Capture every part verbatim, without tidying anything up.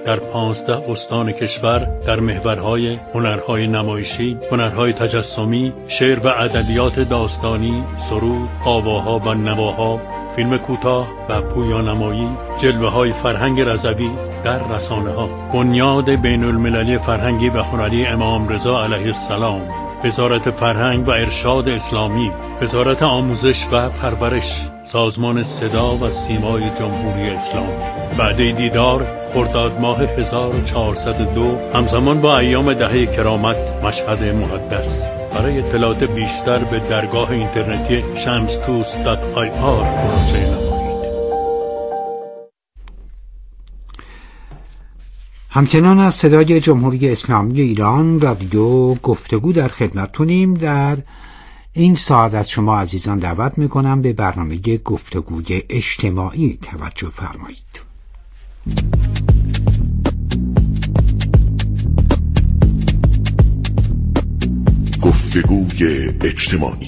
در پانزده استان کشور در محورهای هنرهای نمایشی، هنرهای تجسمی، شعر و ادبیات داستانی، سرود، آواها و نواها، فیلم کوتاه و پویانمایی، جلوه‌های فرهنگ رضوی در رسانه‌ها، بنیاد بین‌المللی فرهنگی و هنری امام رضا علیه السلام، وزارت فرهنگ و ارشاد اسلامی، وزارت آموزش و پرورش، سازمان صدا و سیمای جمهوری اسلامی. وعده دیدار خرداد ماه هزار و چهارصد و دو همزمان با ایام دهه کرامت مشهد مقدس. برای اطلاعات بیشتر به درگاه اینترنتی شمستوس دات آی آر مراجعه نمایید. همچنان از صدای جمهوری اسلامی ایران رادیو گفتگو در خدمتتونیم. در این ساعت از شما عزیزان دعوت میکنم به برنامه گفتگوی اجتماعی توجه فرمایید. گفتگوی اجتماعی.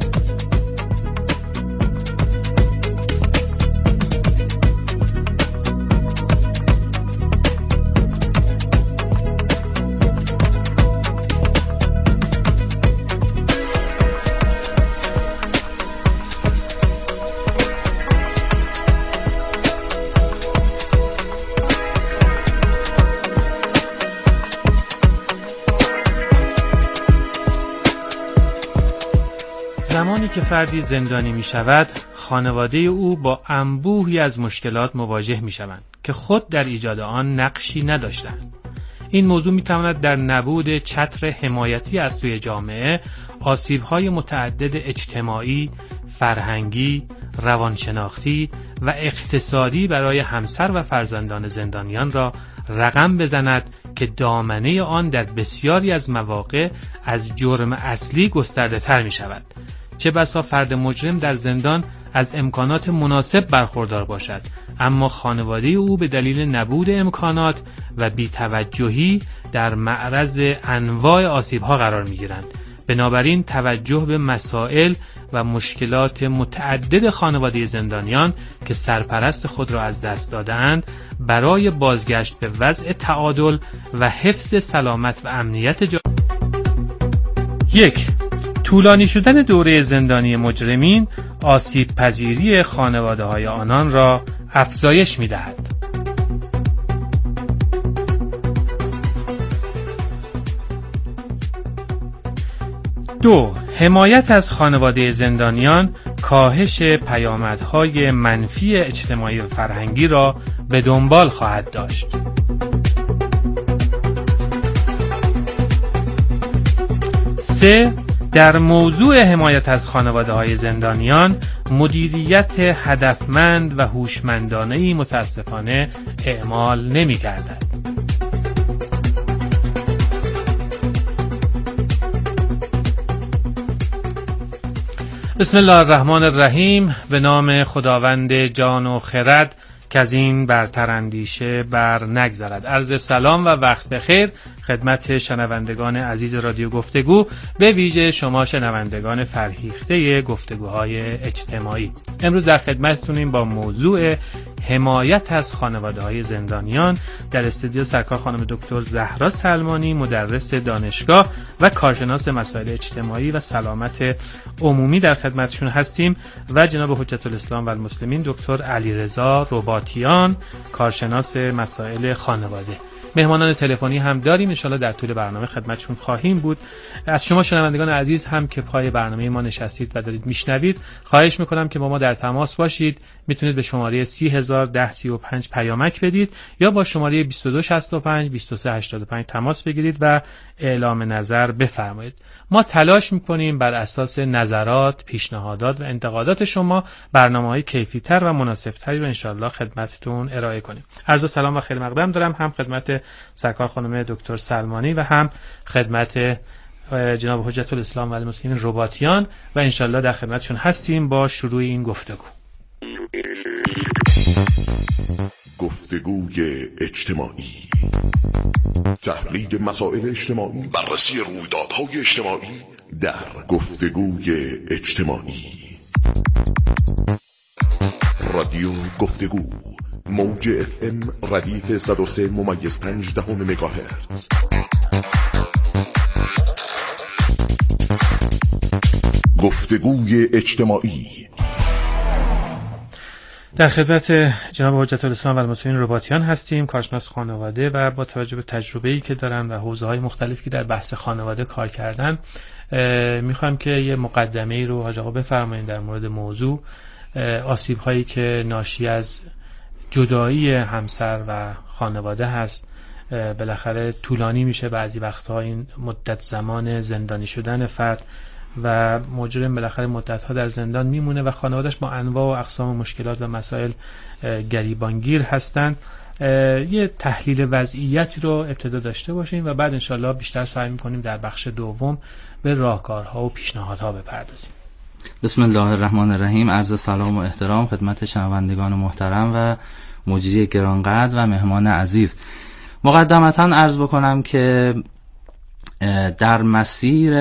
زمانی که فردی زندانی می شود، خانواده او با انبوهی از مشکلات مواجه می شوند که خود در ایجاد آن نقشی نداشتند. این موضوع می تواند در نبود چتر حمایتی از سوی جامعه آسیب‌های متعدد اجتماعی، فرهنگی، روانشناختی و اقتصادی برای همسر و فرزندان زندانیان را رقم بزند که دامنه آن در بسیاری از مواقع از جرم اصلی گسترده تر می شود. چه بسا فرد مجرم در زندان از امکانات مناسب برخوردار باشد، اما خانواده او به دلیل نبود امکانات و بی‌توجهی در معرض انواع آسیب‌ها قرار می‌گیرند. بنابراین توجه به مسائل و مشکلات متعدد خانواده زندانیان که سرپرست خود را از دست داده‌اند برای بازگشت به وضع تعادل و حفظ سلامت و امنیت جامعه. یک، طولانی شدن دوره زندانی مجرمین آسیب پذیری خانواده های آنان را افزایش می دهد. دو، حمایت از خانواده زندانیان کاهش پیامدهای منفی اجتماعی و فرهنگی را به دنبال خواهد داشت. سه، در موضوع حمایت از خانواده‌های زندانیان مدیریت هدفمند و هوشمندانه‌ای متاسفانه اعمال نمی‌گردد. بسم الله الرحمن الرحیم. به نام خداوند جان و خرد که از این برتر اندیشه بر نگذرد. عرض سلام و وقت بخیر خدمت شنوندگان عزیز رادیو گفتگو، به ویژه شما شنوندگان فرهیخته گفتگوهای اجتماعی. امروز در خدمتتونیم با موضوع حمایت از خانواده‌های زندانیان. در استودیو سرکار خانم دکتر زهرا سلمانی، مدرس دانشگاه و کارشناس مسائل اجتماعی و سلامت عمومی در خدمتشون هستیم و جناب حجت الاسلام و المسلمین دکتر علیرضا رباطیان، کارشناس مسائل خانواده. مهمانان تلفنی هم داریم، ان شاءالله در طول برنامه خدمتشون خواهیم بود. از شما شنوندگان عزیز هم که پای برنامه ما نشستید و دارید میشنوید، خواهش میکنم که با ما در تماس باشید. میتونید به شماره سی هزار ده سی و پنج پیامک بدید یا با شماره بیست و دو شصت و پنج بیست و سه هشتاد و پنج تماس بگیرید و اعلام نظر بفرمایید. ما تلاش میکنیم بر اساس نظرات، پیشنهادات و انتقادات شما برنامه‌های کیفی‌تر و مناسب‌تری رو ان شاءالله خدمتتون ارائه کنیم. عرض سلام و خیر مقدم دارم هم خدمت سرکار خانم دکتر سلمانی و هم خدمت جناب حجت الاسلام و المسلمین رباطیان و ان شاءالله در خدمتشون هستیم با شروع این گفتگو. گفتگوی اجتماعی، تحلیل مسائل اجتماعی، بررسی رویدادهای اجتماعی در گفتگوی اجتماعی. رادیو گفتگو، موج اف ام ردیف صد و سه ممیز پنج دهم مگاهرتز. گفتگوی اجتماعی. در خدمت جناب حجت الاسلام و المسلمین رباطیان هستیم، کارشناس خانواده، و با توجه به تجربه‌ای که دارن و حوزه‌های مختلفی که در بحث خانواده کار کردن میخوایم که یه مقدمه‌ای رو حاج آقا بفرمایید در مورد موضوع آسیب‌هایی که ناشی از جدایی همسر و خانواده هست. بالاخره طولانی میشه بعضی وقتها این مدت زمان زندانی شدن فرد و مجرم بالاخره مدت‌ها در زندان میمونه و خانواده‌اش با انواع و اقسام مشکلات و مسائل گریبانگیر هستند. یه تحلیل وضعیتی رو ابتدا داشته باشیم و بعد انشالله بیشتر سعی می‌کنیم در بخش دوم به راهکارها و پیشنهادها بپردازیم. بسم الله الرحمن الرحیم. عرض سلام و احترام خدمت شنوندگان محترم و مجری گرانقدر و مهمان عزیز. مقدمتاً عرض بکنم که در مسیر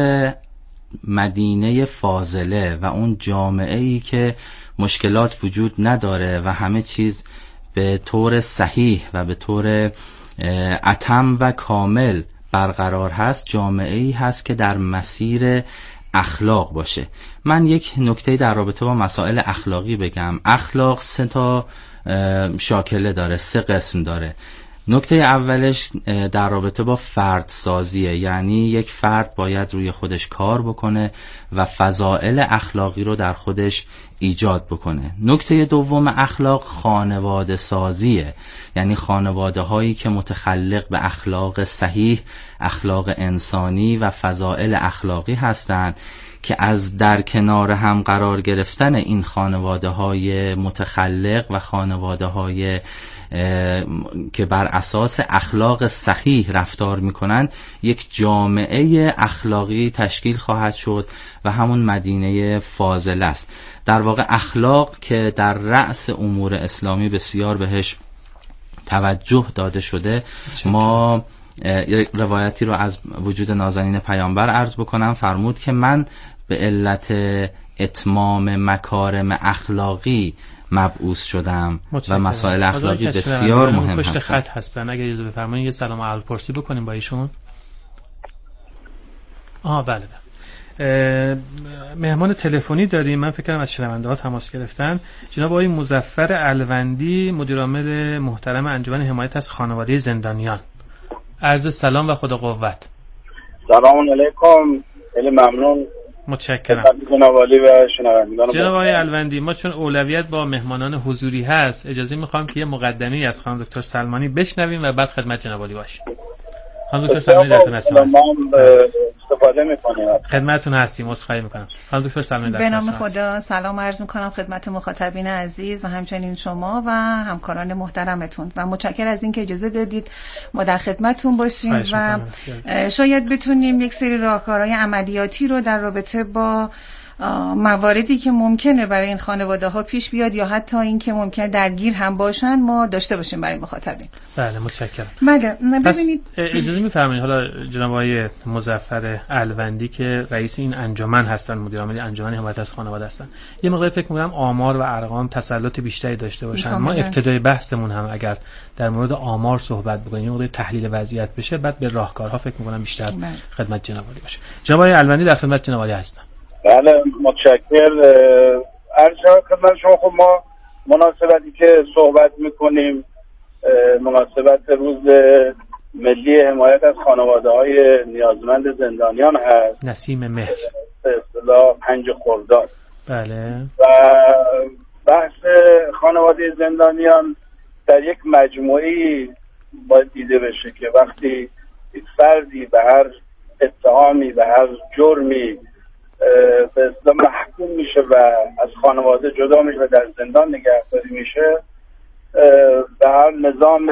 مدینه فاضله و اون جامعه‌ای که مشکلات وجود نداره و همه چیز به طور صحیح و به طور اتم و کامل برقرار هست، جامعه‌ای هست که در مسیر اخلاق باشه. من یک نکته در رابطه با مسائل اخلاقی بگم. اخلاق سه تا شاکله داره، سه قسم داره. نکته اولش در رابطه با فرد سازیه، یعنی یک فرد باید روی خودش کار بکنه و فضائل اخلاقی رو در خودش ایجاد بکنه. نکته دوم اخلاق خانواده سازیه، یعنی خانواده هایی که متخلق به اخلاق صحیح، اخلاق انسانی و فضائل اخلاقی هستند که از در کنار هم قرار گرفتن این خانواده های متخلق و خانواده های که بر اساس اخلاق صحیح رفتار میکنن یک جامعه اخلاقی تشکیل خواهد شد و همون مدینه فاضله است. در واقع اخلاق که در رأس امور اسلامی بسیار بهش توجه داده شده. ما روایتی رو از وجود نازنین پیامبر عرض بکنم، فرمود که من به علت اتمام مکارم اخلاقی مبعوث شدم و مسائل اخلاقی بسیار مهم هستن. هستن. خط هستن. اگر اجازه بفرمایید یه سلام اول پرسی بکنیم با ایشون. آها بله بله. مهمان تلفنی داریم، من فکر کنم از شنونده ها تماس گرفتن. جناب آقای مظفر الوندی، مدیر عامل محترم انجمن حمایت از خانواده زندانیان. عرض سلام و خدا قوت. سلام علیکم. خیلی ممنون. متشکرم. جناب عالی و شنوندگان. جناب آقای الوندی، ما چون اولویت با مهمانان حضوری هست، اجازه میخوام که یه مقدمه‌ای از خانم دکتر سلمانی بشنویم و بعد خدمت جناب عالی باشیم. خانم دکتر سلمانی در خدمتتون هستیم. استفاده می‌کنیم. خدمتتون هستیم. عذرخواهی می‌کنم. خانم دکتر سلمانی در به نام خدا سلام عرض می‌کنم خدمت مخاطبین عزیز و همچنین شما و همکاران محترمتون و متشکرم از اینکه اجازه دادید ما در خدمتتون باشیم و شاید بتونیم یک سری راهکارهای عملیاتی رو در رابطه با مواردی که ممکنه برای این خانواده ها پیش بیاد یا حتی این که ممکنه درگیر هم باشن ما داشته باشیم برای مخاطبین. بله متشکرم. بله ببینید اجازه می‌فرمایید حالا جناب آقای مظفر الوندی که رئیس این انجمن هستن، مدیر عامل انجمن حمایت از خانواده هستن، یه مقدار فکر می‌کنم آمار و ارقام تسلط بیشتری داشته باشن. ما ابتدای بحثمون هم اگر در مورد آمار صحبت بکنیم، یه مقدار تحلیل وضعیت بشه، بعد به راهکارها فکر می‌کنم بیشتر بله. خدمت جناب عالی باشه. جناب آقای الوندی در خدمت جناب عالی هستن. بله متشکرم. عرض خدمت شما. خب ما مناسبتی که صحبت میکنیم مناسبت روز ملی حمایت از خانواده های نیازمند زندانیان هست، نسیم مهر به اصطلاح پنج خرداد. بله. و بحث خانواده زندانیان در یک مجموعی باید دیده بشه که وقتی یک فردی به هر اتهامی به هر جرمی به اصطلاح محکوم میشه و از خانواده جدا میشه و در زندان نگهداری میشه، به هر نظام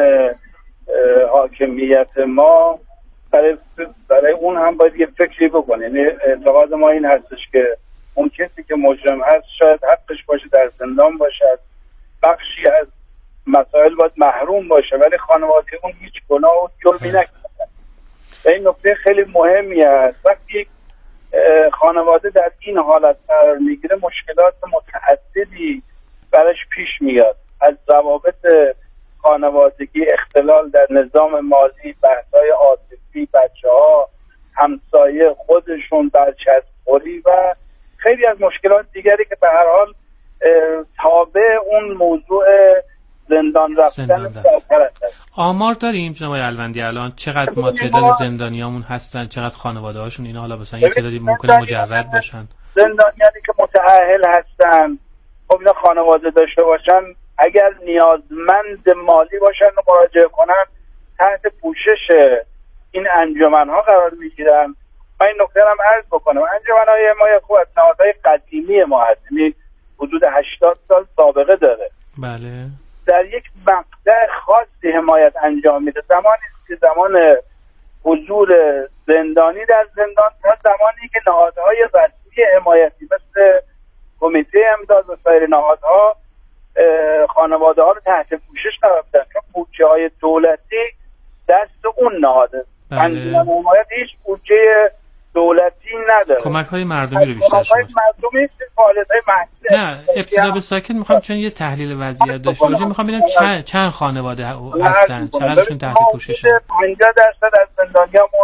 حاکمیت ما برای, برای اون هم باید یه فکری بکنه. یعنی اعتقاد ما این هستش که اون کسی که مجرم هست شاید حقش باشه در زندان باشد، بخشی از مسائل باید محروم باشه، ولی خانواده اون هیچ گناه و جرمی نکرده. و این نکته خیلی مهمی است. وقتی خانواده در این حالت قرار میگیره مشکلات متعددی براش پیش میاد. از ضوابط خانوادگی، اختلال در نظام مالی، بحث‌های عاطفی، بچه‌ها، همسایه، خودشون، برچسب‌خوری و خیلی از مشکلات دیگری که به هر حال تابع اون موضوع زندان رفتن هست. آمار داریم جناب الوندی الان چقدر ما تعداد زندانیامون هستن، چقدر خانواده هاشون اینا، حالا مثلا یه تعدادی ممکنه مجرد باشن، زندانیانی که متأهل هستن، خب اینا خانواده داشته باشن، اگر نیازمند مالی باشن و مراجعه کنن تحت پوشش این انجمن‌ها قرار میگیرن. من این نکته هم عرض بکنم، انجمن‌های حمایت خوب از نهادهای قدیمی ما هست، یعنی حدود هشتاد سال سابقه داره. بله. در یک مقطع خاصی حمایت انجام میده، زمانی که زمان حضور زندانی در زندان تا زمانی که نهادهای رسمی حمایتی مثل کمیته امداد و سایر نهادها خانواده ها رو تحت پوشش قرار بدن، چون بودجه های دولتی دست اون نهاده. انجمن حمایت هیچ بودجه دولتی نداره. کمک های مردمی رو بیشتر شما. کمک های مردمی فعالیت های محلی. نه ابتدا به ساکن میخوام چون یه تحلیل وضعیت داشته باشیم، میخوام ببینم چند چند خانواده هستن، چقدرشون تحت پوششن. پنجاه درصد از زندانیامون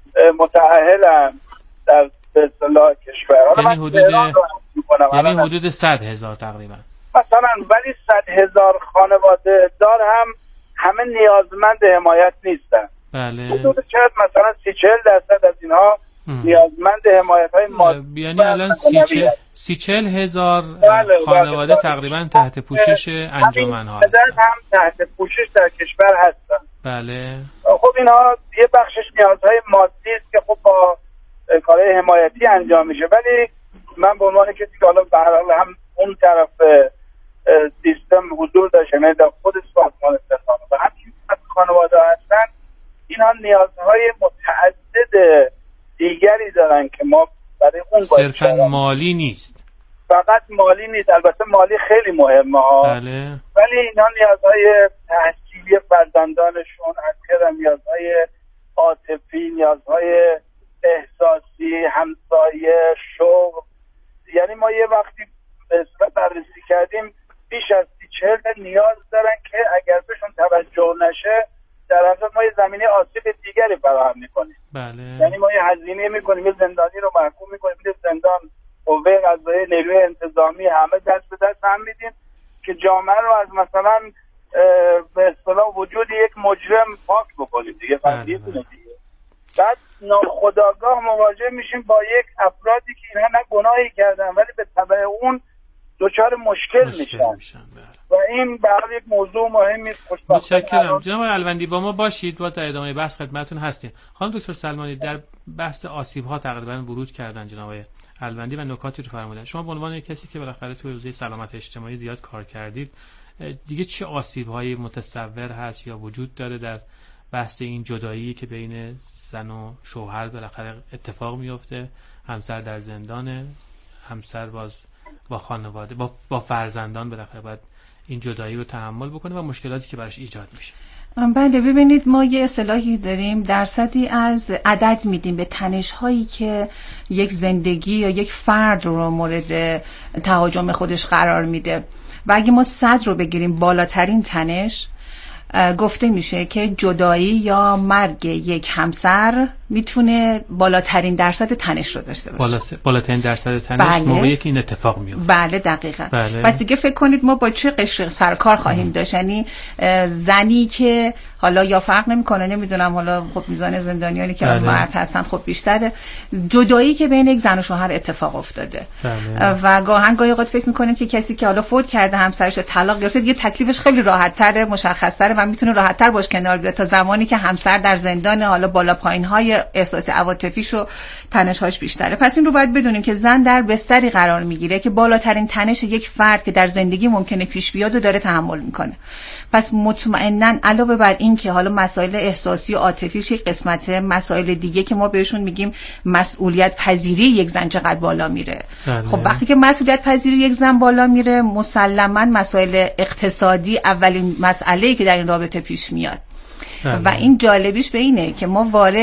متأهلن در به اصطلاح کشور. یعنی حدود یعنی حدود صد هزار تقریبا. مثلا ولی صد هزار خانواده دار هم همه نیازمند حمایت نیستن. بله. حدود شاید مثلا سی چهل درصد از اینها نیازمند حمایت های مادی، یعنی الان سی چهل هزار خانواده تقریبا تحت پوشش انجمن ها هستن، هم تحت پوشش در کشور هستن. بله. خب اینها یه بخشش نیازهای مادی است که خب با کارهای حمایتی انجام میشه، ولی من به عنوان کسی که حالا به هر حال هم اون طرف سیستم حضور داشته، یعنی در خود سازمان استخدام و همین خانواده هستن، اینها نیازهای متعدد دیگری دارن که ما برای اون صرفا مالی نیست، فقط مالی نیست، البته مالی خیلی مهمه ها. بله. ولی اینا نیازهای تحصیلی فرزندانشون، از نیازهای عاطفی، نیازهای احساسی، همسایه، شغل، یعنی ما یه وقتی به اصطلاح بررسی کردیم بیش از سی چهل نیاز دارن که اگر بهشون توجه نشه در حقیقت ما یه زمینه آسیب دیگری فراهم میکنیم. بله. یعنی ما یه هزینه میکنیم، یه زندانی رو محکوم میکنیم، یه زندان، قوه قضاییه، نیروی انتظامی، همه دست به دست هم میدیم که جامعه رو از مثلا به اصطلاح وجود یک مجرم پاک بکنیم دیگه. بله. دیگه بعد ناخودآگاه مواجه میشیم با یک افرادی که اینها نه گناهی کردن ولی به تبع اون دچار مشکل, مشکل میشن, میشن. و این برای یک موضوع مهمی است. متشکرم جناب الوندی، با ما باشید، با در ادامه بحث خدمتتون هستیم. خانم دکتر سلمانی در بحث آسیب ها تقریبا ورود کردن جناب الوندی و نکاتی رو فرمودن. شما به عنوان کسی که بالاخره توی حوزه سلامت اجتماعی زیاد کار کردید، دیگه چه آسیب هایی متصور هست یا وجود داره در بحث این جدایی که بین زن و شوهر بالاخره اتفاق میفته، همسر در زندانه، همسر باز با خانواده با, با فرزندان بالاخره باید این جدایی رو تحمل بکنه و مشکلاتی که براش ایجاد میشه. بله ببینید ما یه اصطلاحی داریم، درصدی از عدد میدیم به تنش هایی که یک زندگی یا یک فرد رو مورد تهاجم خودش قرار میده و اگه ما صد رو بگیریم بالاترین تنش، گفته میشه که جدایی یا مرگ یک همسر میتونه بالاترین درصد تنش رو داشته باشه. بالا بالاترین درصد تنش بله. موقعی که این اتفاق میفته. بله دقیقاً. بله. پس دیگه فکر کنید ما با چه قشر سرکار خواهیم داشت. یعنی زنی که حالا یا فرق نمیکنه، نمیدونم حالا خب میزان زندانیانی که بله. مرد هستن خب بیشتره، جدایی که بین یک زن و شوهر اتفاق افتاده بله. و گاهن گاهی اوقات فکر میکنیم که کسی که حالا فوت کرده، همسرش طلاق گرفته، دیگه تکلیفش خیلی راحت تره، مشخص تره و میتونه راحت تر باش کنار بیاد تا زمانی که همسر در زندان، حالا بالا پایین های احساسی عواطفیش و تنش‌هاش بیشتره. پس این رو باید بدونیم که زن در بستری قرار میگیره که بالاترین تنش یک فرد که در زندگی ممکنه پیش بیاد و داره تحمل میکنه. پس مطمئناً علاوه بر این که حالا مسائل احساسی و عاطفیش یک قسمته، مسائل دیگه که ما بهشون میگیم مسئولیت پذیری یک زن چقدر بالا میره. بله. خب وقتی که مسئولیت پذیری یک زن بالا میره، مسلماً مسائل اقتصادی اولین مسئله‌ای که در این رابطه پیش میاد. بله. و این جالبیش به اینه که ما وارد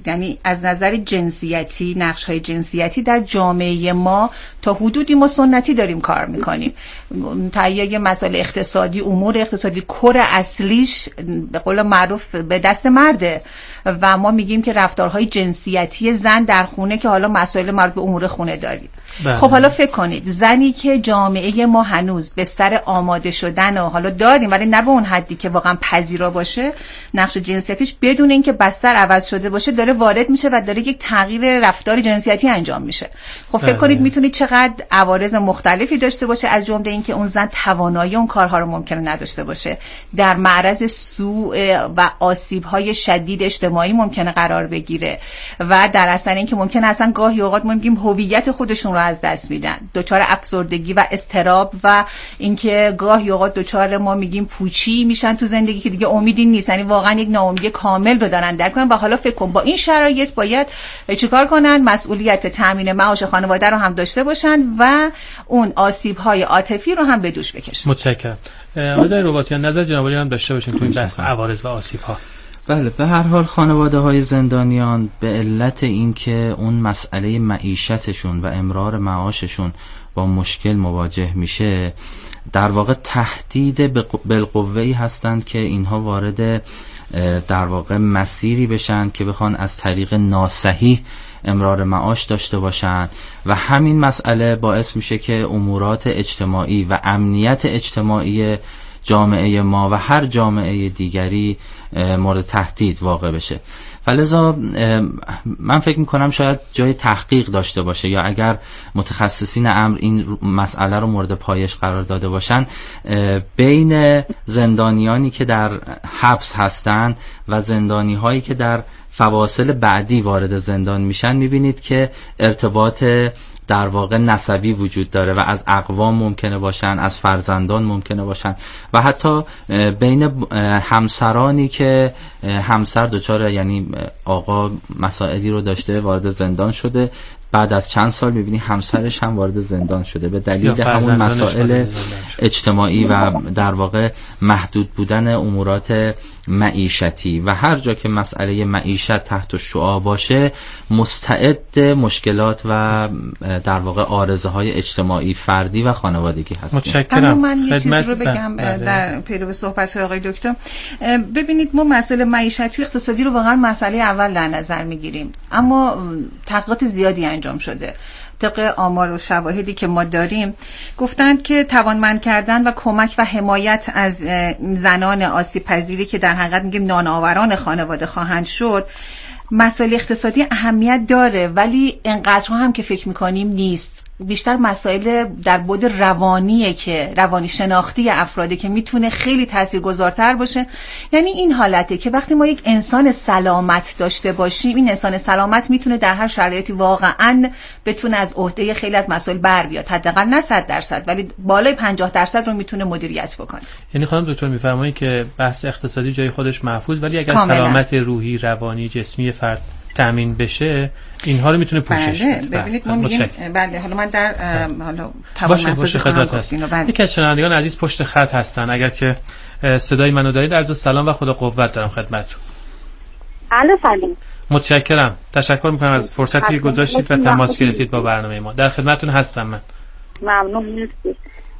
یعنی از نظر جنسیتی، نقش‌های جنسیتی در جامعه ما تا حدودی ما سنتی داریم کار میکنیم. تهیه مسائل اقتصادی، امور اقتصادی کور اصلیش به قول معروف به دست مرده و ما میگیم که رفتارهای جنسیتی زن در خونه که حالا مسائل مربوط به امور خونه داریم. بله. خب حالا فکر کنید زنی که جامعه ما هنوز بستر آماده شدن و حالا داریم ولی نه به اون حدی که واقعا پذیرا باشه، نقش جنسیتیش بدون اینکه بستر عوض شده باشه داره وارد میشه و داره یک تغییر رفتار جنسیتی انجام میشه. خب فکر بله. کنید میتونید چقدر عوارض مختلفی داشته باشه، از جمله اینکه اون زن توانایی اون کارها رو ممکنه نداشته باشه، در معرض سوء و آسیب‌های شدید اجتماعی ممکنه قرار بگیره و در اصل اینکه ممکنه اصلا گاهی اوقات ما میگیم هویت خودشون رو از دست میدن، دچار افسردگی و اضطراب و اینکه گاهی اوقات دچار ما میگیم پوچی میشن تو زندگی که دیگه امیدی نیست، یعنی واقعا یک ناامیدی کامل رو دارن درک کنن. و حالا فکر کن با این شرایط باید چیکار کنن؟ مسئولیت تامین معاش خانواده رو هم داشته باشن و اون آسیب‌های عاطفی رو هم به دوش بکشن. متشکرم. آقای رباطیان نظر جناب عالی هم داشته باشیم تو این بحث عوارض و آسیب‌ها. بله، به هر حال خانواده های زندانیان به علت اینکه اون مسئله معیشتشون و امرار معاششون با مشکل مواجه میشه، در واقع تهدید بالقوه‌ای هستند که اینها وارد در واقع مسیری بشن که بخوان از طریق ناصحیح امرار معاش داشته باشن و همین مسئله باعث میشه که امورات اجتماعی و امنیت اجتماعی جامعه ما و هر جامعه دیگری مورد تهدید واقع بشه. فلذا من فکر میکنم شاید جای تحقیق داشته باشه یا اگر متخصصین امر این مسئله رو مورد پایش قرار داده باشن، بین زندانیانی که در حبس هستن و زندانی هایی که در فواصل بعدی وارد زندان میشن میبینید که ارتباط در واقع نسبی وجود داره و از اقوام ممکنه باشن، از فرزندان ممکنه باشن و حتی بین همسرانی که همسر دچار یعنی آقا مسائلی رو داشته وارد زندان شده، بعد از چند سال میبینی همسرش هم وارد زندان شده به دلیل همون مسائل اجتماعی و در واقع محدود بودن امورات معیشتی و هر جا که مسئله معیشت تحت الشعاع باشه مستعد مشکلات و در واقع عارضه های اجتماعی فردی و خانوادگی هست. متشکرم. من یه چیز رو بگم در پیرو صحبت آقای دکتر. ببینید ما مسئله معیشتی و اقتصادی رو واقعا مسئله اول در نظر میگیریم، اما تحقیقات زیادی انجام شده. طبق آمار و شواهدی که ما داریم گفتند که توانمند کردن و کمک و حمایت از زنان آسیب پذیری که در حقیقت میگیم نانآوران خانواده خواهند شد، مسائل اقتصادی اهمیت داره ولی انقدر هم که فکر میکنیم نیست. بیشتر مسائل در بعد روانیه که روانی شناختی افراده که میتونه خیلی تاثیرگذارتر باشه. یعنی این حالته که وقتی ما یک انسان سلامت داشته باشیم، این انسان سلامت میتونه در هر شرایطی واقعاً بتونه از عهده خیلی از مسائل بر بیاد، حداقل نه صد درصد ولی بالای پنجاه درصد رو میتونه مدیریت بکنه. یعنی خانم دکتر میفرمایید که بحث اقتصادی جای خودش محفوظ، ولی اگر کاملا سلامت روحی، روانی، جسمی فرد تامین بشه اینها رو میتونه پوشش بده. بله ببینید ما میگیم بله حالا من در حالا توانمندی خدمت هستم. یکی از شنوندگان عزیز پشت خط هستن، اگر که صدای منو دارید عرض سلام و خدا قوت دارم خدمتتون. الو سلام. متشکرم. تشکر میکنم از فرصتی که گذاشتید و تماس گرفتید با برنامه ما. در خدمتتون هستم من. ممنون نیستید.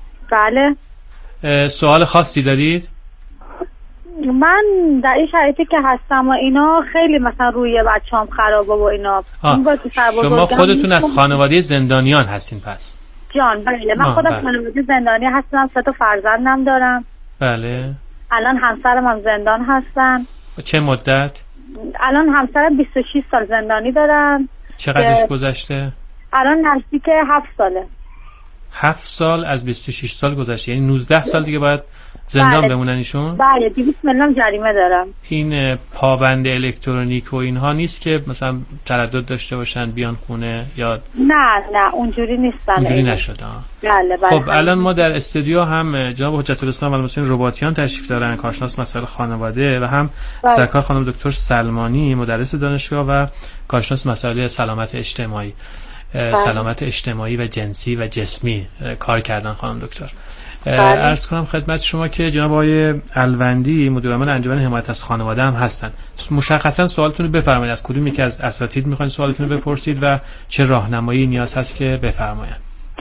بله. سوال خاصی دارید؟ من در این شرایطی که هستم و اینا خیلی مثلا روی بچه‌ام خرابه و اینا. شما خودتون از خانواده زندانیان هستین پس؟ جان بله من خودم بله. خانواده زندانی هستم، سه تا فرزندم دارم. بله. الان همسرم هم زندان هستن. چه مدت؟ الان همسرم بیست و شش سال زندانی دارن. چقدرش گذشته؟ الان نزدیک هفت ساله. هفت سال از بیست و شش سال گذشته، یعنی نوزده سال دیگه باید زندان بله. بمونن ایشون؟ بله دویست میلیون جریمه دارم. این پابند الکترونیک و اینها نیست که مثلا تردد داشته باشن بیان خونه یا نه نه اونجوری نیستن. اونجوری نشده. بله بله. خب الان ما در استودیو هم جناب حجت الاسلام المسلمین رباطیان تشریف دارن، کارشناس مسائل خانواده، و هم بله. سرکار خانم دکتر سلمانی مدرس دانشگاه و کارشناس مسائل سلامت اجتماعی. بله. سلامت اجتماعی و جنسی و جسمی کار کردن خانم دکتر. عرض کنم خدمت شما که جناب آقای الوندی مدیر عامل انجمن حمایت از خانواده هم هستن. مشخصا سوالتون رو بفرمایید، از کدوم یکی از اساتید میخواین سوالتون رو بپرسید و چه راهنمایی نیاز هست که بفرمایید.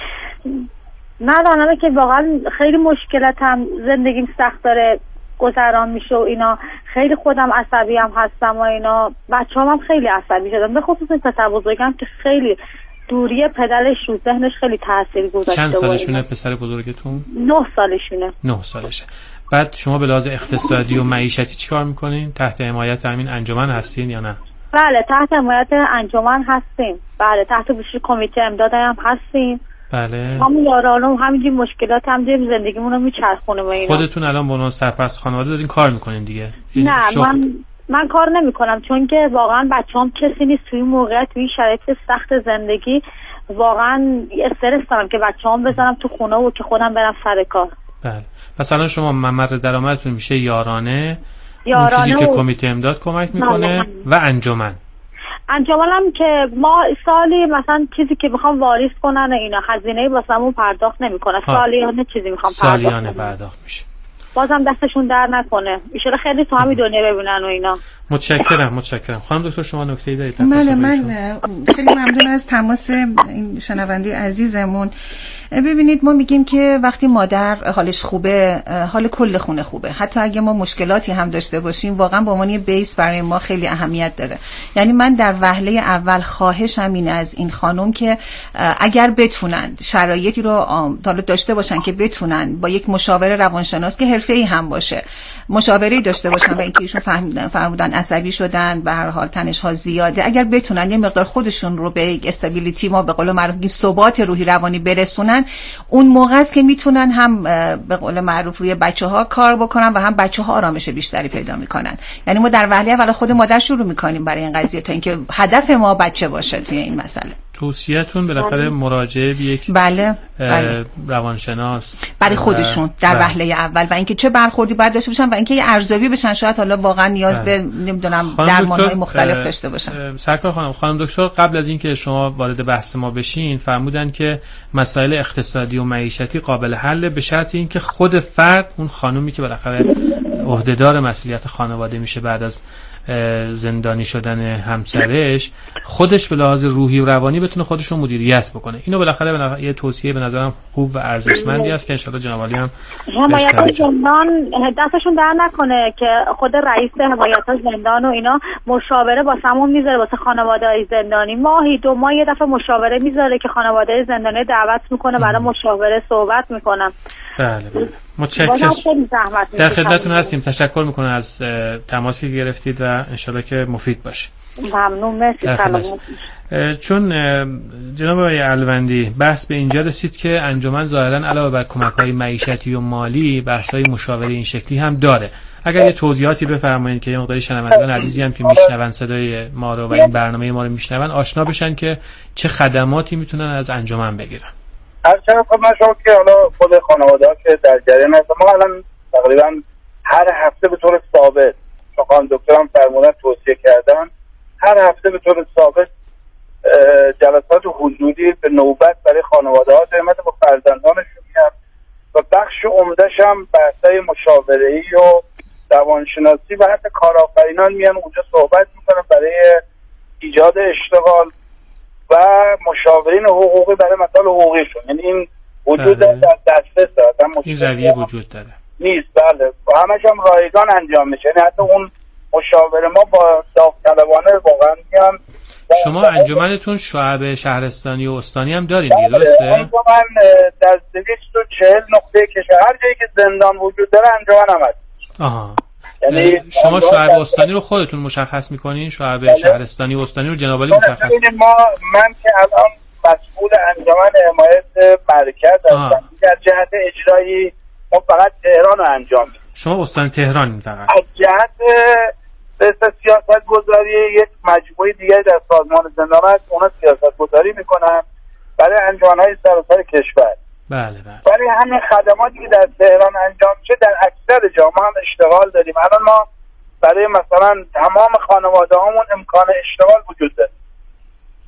من راهنمایی که واقعا خیلی مشکلاتم زندگیم سخت داره گذران میشه و اینا، خیلی خودم عصبی هم هستم و اینا، بچه‌هام هم خیلی عصبی شدن، به خصوص پسر بزرگم که خیلی دوری پدرش رو ذهنش خیلی تاثیر گذاشته. چند سالشونه پسر بزرگتون؟ نه سالشونه. نه سالشه. بعد شما به لحاظ اقتصادی و معیشتی چیکار میکنین؟ تحت حمایت همین انجمن هستین یا نه؟ بله تحت حمایت انجمن هستیم. بله تحت بخش کمیته امداد هم هستیم. بله. همون یارانم همینجوری مشکلات هم داریم، زندگیمون رو میچرخونه و اینا. خودتون الان به عنوان سرپرست خانواده دارین کار میکنین دیگه؟ نه من من کار نمی کنم چون که واقعا بچه‌ام کسی نیست توی موقعیت توی شرایط سخت زندگی، واقعا استرس دارم که بچه‌ام بذارم تو خونه و که خودم برم سر کار. بله. مثلا شما ممر درآمدتون میشه یارانه، یارانه اون چیزی و... که کمیته امداد کمک میکنه و انجمن. انجمنم که ما سالی مثلا چیزی که میخوام واریز کنن اینا هزینه واسمون پرداخت نمیکنه، سالیانه چیزی میخوام پرداخت سالیانه پرداخت میشه. بازم دستشون در نکنه، ایشالا خیلی تو همین دنیا ببینن و اینا. متشکرم متشکرم. خانم دکتر شما نکته‌ای دارید؟ بله من خیلی ممنون از تماس این شنونده عزیزمون. ببینید ما میگیم که وقتی مادر حالش خوبه حال کل خونه خوبه، حتی اگه ما مشکلاتی هم داشته باشیم واقعا به عنوان بیس برای ما خیلی اهمیت داره. یعنی من در وهله اول خواهشم اینه از این خانم که اگر بتونن شرایطی رو حالا داشته باشن که بتونن با یک مشاور روانشناس که حرفه‌ای هم باشه مشاوره داشته باشن و اینکه ایشون فهمیدن فرمودن عصبی شدن به هر حال تنش ها زیاده، اگر بتونن یه مقدار خودشون رو به یک استابیلیتی ما به قول معروف میگیم ثبات روحی روانی برسونن، اون موقع است که میتونن هم به قول معروف روی بچه‌ها کار بکنن و هم بچه‌ها آرامش بیشتری پیدا میکنن. یعنی ما در وهله اول خود مادر شروع میکنیم برای این قضیه تا اینکه هدف ما بچه باشه توی این مسئله. توصیه‌تون بالاخره مراجعه به یک بله بله روانشناس برای خودشون در بله. وهله اول و اینکه چه برخوردی باید داشته باشن و اینکه یه ارزیابی بشن، شاید حالا واقعا نیاز بله. به نمیدونم درمان‌های مختلف داشته باشن. سرکار خانم خانم دکتر قبل از اینکه شما وارد بحث ما بشین فرمودن که مسائل اقتصادی و معیشتی قابل حل به شرط اینکه خود فرد، اون خانومی که بالاخره عهدهدار مسئولیت خانواده میشه بعد از زندانی شدن همسرش، خودش به لحاظ روحی و روانی بتونه خودش رو مدیریت بکنه. اینو بالاخره بنا... یه توصیه به نظرم خوب و ارزشمندی است که ان شاءالله جناب عالی هم حمایت زندان دستشون در نکنه که خود رئیس حمایت زندان و اینا مشاوره واسمون میذاره واسه خانواده‌های زندانی، ماهی دو ماه یه دفعه مشاوره میذاره که خانواده زندانی دعوت میکنه برای مشاوره صحبت میکنن. بله بله متشکرم. در خدمتتون هستیم. تشکر میکنم از تماسی که گرفتید و انشالله که مفید باشه. ممنون. مرسی. چون جناب آقای الوندی بحث به اینجا رسید که انجمن ظاهرا علاوه بر کمک‌های معیشتی و مالی بحث‌های مشاوره این شکلی هم داره. اگر یه توضیحاتی بفرمایید که یه مقداری شنوندگان عزیزی هم که میشنون صدای ما رو و این برنامه ما رو میشنون آشنا بشن که چه خدماتی میتونن از انجمن بگیرن. هرچند خب من شما که حالا خود خانواده ها که در جریان هستم، ما الان تقریبا هر هفته به طور ثابت خانم دکترم فرمودن توصیه کردن هر هفته به طور ثابت جلسات حضوری به نوبت برای خانواده ها داریم با فرزندانشون میاد و بخش عمده‌ش هم بحث‌های مشاوره‌ای و روانشناسی و حتی کارآفرینان میان اونجا صحبت میکنن برای ایجاد اشتغال و مشاورین حقوقی برای مسائل حقوقیشون. یعنی این وجود داره در دسترس داره، این رویه وجود داره نیست. بله همش هم رایگان انجام میشه. یعنی حتی اون مشاور ما با داوطلبانه واقعا میان. شما انجمنتون شعب شهرستانی و استانی هم دارین دیگه درسته؟ انجمن در دویست و چهل نقطه کشور هر جایی که زندان وجود داره انجمن هم هست. آها. یعنی شما شعب استانی رو خودتون مشخص میکنین؟ شعب شهرستانی و استانی رو جناب عالی مشخص میکنین؟ ما من که الان مسئول انجمن حمایت مرکز هستم، در جهت اجرایی ما فقط تهران رو انجام میدیم. شما استان تهران فقط؟ از جهت به سیاست گذاری یک مجموعه دیگری در سازمان زندان هست، اونا سیاست گذاری میکنن برای انجمن‌های سراسر کشور. بله بله. برای همین خدماتی که در تهران انجام میشه در اکثر جامعه هم اشتغال داریم. الان ما برای مثلا تمام خانواده هامون امکان اشتغال وجود داره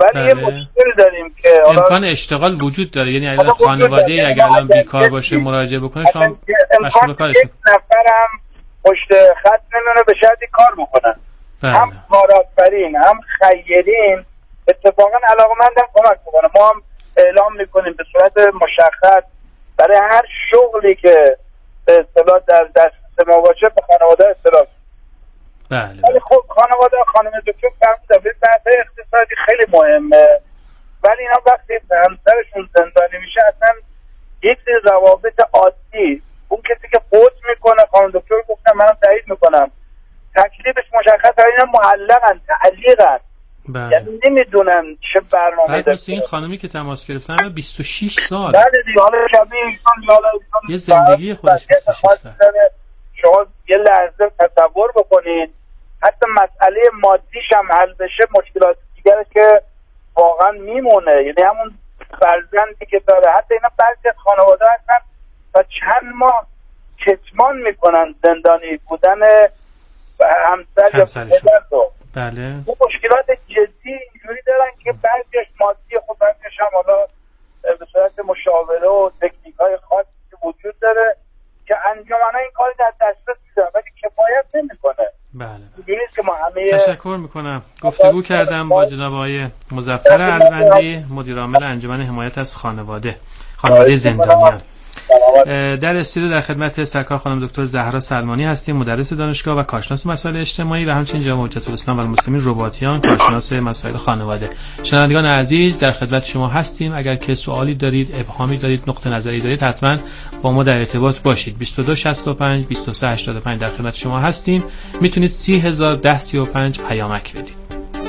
ولی یه مشکل داریم که امکان اشتغال وجود داره، یعنی اگر خانواده اگر الان بیکار باشه مراجعه بکنه شما مشغول کارش یک نفرم پشت خط نمیونه به شرطی کار بکنن. هم کارآفرین هم خیرین اتفاقا علاقه‌مندن کمک بکنن. ما هم اعلام میکنیم به صورت مشخص برای هر شغلی که به اصطلاح در دست ما باشه به خانواده اصطلاح. بله. ولی خب خانواده خانم دکتر فرمودن به بحث اقتصادی خیلی مهمه، ولی اینا وقتی همسرشون زندانی میشه اصلا یک سری روابط عادی، اون کسی که فوت میکنه خانم دکتر گفتن منم تایید میکنم تکلیفش مشخصه، اینا معلقن تعلیقن. بله. یعنی نمیدونن چه برنامه داره. بعد این خانمی که تماس گرفتن بیست و شش سال. بله دیگه حالا شبیه ایشون حالا یه زندگی خودش بیست و شش سال. شما یه لحظه تصور بکنید حتی مسئله مادیش هم حل بشه مشکلات دیگره که واقعا میمونه، یعنی همون فرزندی که داره. حتی اینا بعضی خانواده هستن و چند ماه کتمان میکنن زندانی بودن همسر یا پدر رو. بله. اون مشکلات جدی اینجوری دارن که بعضیش مادی، خود بعضیش هم حالا به صورت مشاوره و تکنیک های خاصی که وجود داره که انجامانا این کاری در دسترس میذارن ولی کفایت نمیکنه. بله. اینجوری که ما همه تشکر میکنم. گفتگو کردم با جناب آقای مظفر الوندی، مدیر عامل انجمن حمایت از خانواده خانواده زندانیان. در استودیو در خدمت سرکار خانم دکتر زهرا سلمانی هستیم، مدرس دانشگاه و کارشناس مسائل اجتماعی و همچنین جناب حجت الاسلام و المسلمین رباطیان، کارشناس مسائل خانواده. شنوندگان عزیز در خدمت شما هستیم. اگر که سوالی دارید، ابهامی دارید، نقطه نظری دارید، حتما با ما در ارتباط باشید. بیست و دو شصت و پنج بیست و سه هشتاد و پنج در خدمت شما هستیم. میتونید سی هزار ده سی و پنج پیامک بدید.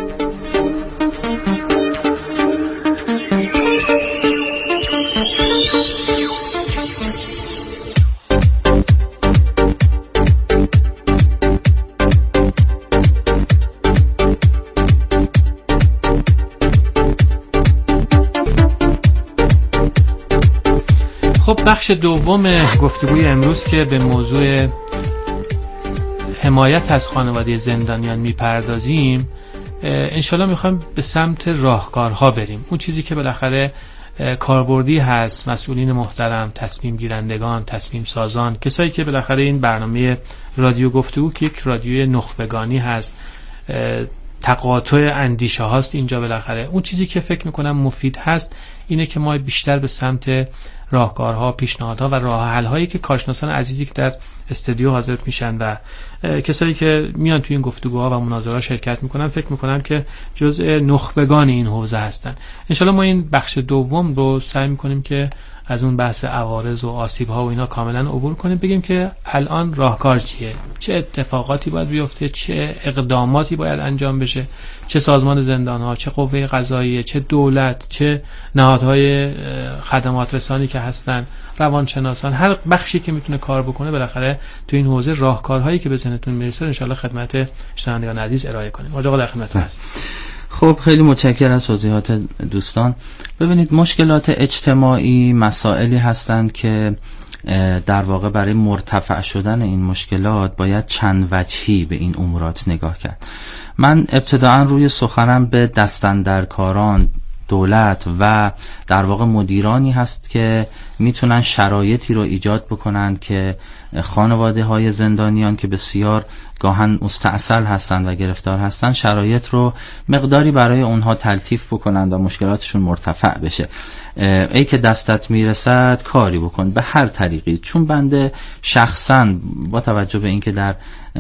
خب بخش دوم گفتگوی امروز که به موضوع حمایت از خانواده زندانیان میپردازیم، انشالله میخوایم به سمت راهکارها بریم. اون چیزی که بالاخره کاربردی هست، مسئولین محترم، تصمیم گیرندگان، تصمیم سازان، کسایی که بالاخره این برنامه رادیو گفتگو که یک رادیوی نخبگانی هست، تقاطع اندیشه هاست اینجا، بالاخره اون چیزی که فکر میکنم مفید هست اینه که ما بیشتر به سمت راهکارها، پیشنهادها و راه حل هایی که کارشناسان عزیزی که در استودیو حاضر میشن و کسایی که میان توی این گفتگوها و مناظرات شرکت میکنن فکر میکنم که جزء نخبگان این حوزه هستن. انشالله ما این بخش دوم رو سعی میکنیم که از اون بحث عوارض و آسیب ها و اینا کاملا عبور کنیم، بگیم که الان راهکار چیه، چه اتفاقاتی باید بیفته، چه اقداماتی باید انجام بشه، چه سازمان زندان ها، چه قوه قضاییه، چه دولت، چه نهادهای خدمات رسانی که هستن، روانشناسان، هر بخشی که میتونه کار بکنه بالاخره تو این حوزه راهکارهایی که به ذهنتون میرسه ان شاءالله خدمت شنوندگان عزیز ارائه کنیم. آقا در خدمتتون هستیم. خب خیلی متشکرم از توضیحات دوستان. ببینید مشکلات اجتماعی مسائلی هستند که در واقع برای مرتفع شدن این مشکلات باید چند وجهی به این امورات نگاه کرد. من ابتداعا روی سخنم به دستاندرکاران، دولت و در واقع مدیرانی هست که میتونن شرایطی رو ایجاد بکنند که خانواده های زندانیان که بسیار گاهن مستعسل هستند و گرفتار هستند شرایط رو مقداری برای اونها تلطیف بکنند و مشکلاتشون مرتفع بشه. ای که دستت میرسد کاری بکن به هر طریقی، چون بنده شخصا با توجه به اینکه در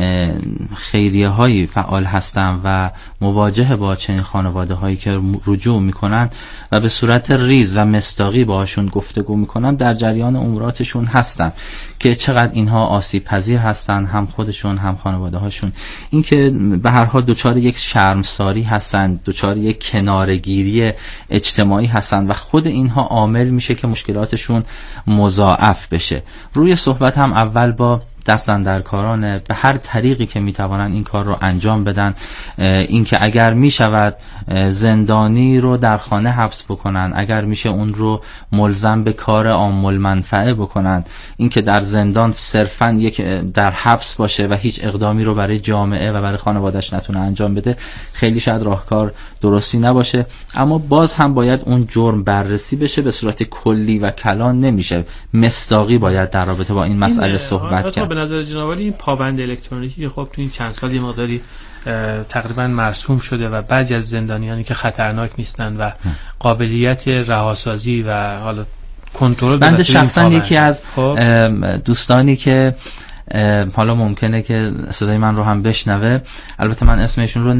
خیریه هایی فعال هستم و مواجه با چنین خانواده هایی که رجوع میکنن و به صورت ریز و مصداقی باهاشون گفتگو میکنم، در جریان اموراتشون هستم که چقدر اینها آسیب پذیر هستن، هم خودشون هم خانواده هاشون. اینکه به هر حال دوچار یک شرمساری هستن، دوچار یک کنارگیری اجتماعی هستن و خود اینها عامل میشه که مشکلاتشون مضاعف بشه. روی صحبت هم اول با دستن در کارانه، به هر طریقی که میتوانن این کار رو انجام بدن. اینکه اگر میشود زندانی رو در خانه حبس بکنن، اگر میشه اون رو ملزم به کار عام المنفعه بکنن، اینکه در زندان صرفاً یک در حبس باشه و هیچ اقدامی رو برای جامعه و برای خانواده‌اش نتونه انجام بده، خیلی شاید راهکار درستی نباشه. اما باز هم باید اون جرم بررسی بشه، به صورت کلی و کلان نمیشه، مصداقی باید در رابطه با این مسئله این صحبت کرد. به نظر جناب عالی این پابند الکترونیکی خب تو این چند سال یه مقداری تقریبا مرسوم شده و بعضی از زندانیانی که خطرناک نیستن و قابلیت رهاسازی و حالا کنترل بنده شخصا یکی از دوستانی که حالا ممکنه که صدای من رو هم بشنوه، البته من اسمشون رو